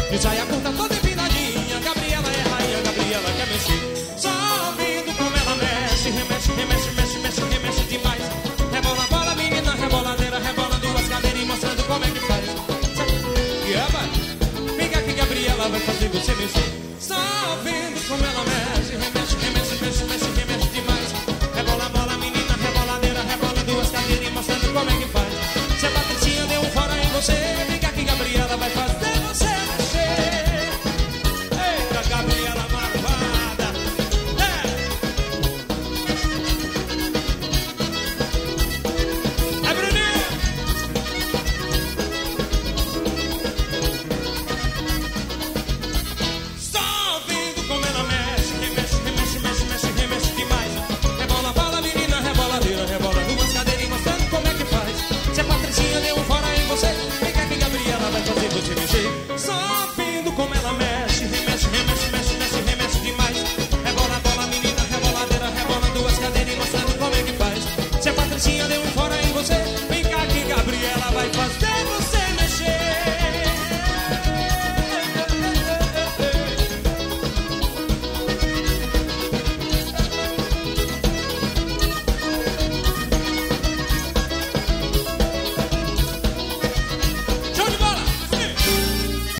De saia curta toda empinadinha, Gabriela é rainha, Gabriela quer mexer. Só ouvindo como ela mexe, remexe, remexe, mexe, mexe, remexe demais. Rebola, bola, menina, reboladeira, rebola duas cadeiras e mostrando como é que faz. E vai, fica que Gabriela vai fazer você mexer. Só ouvindo como ela mexe.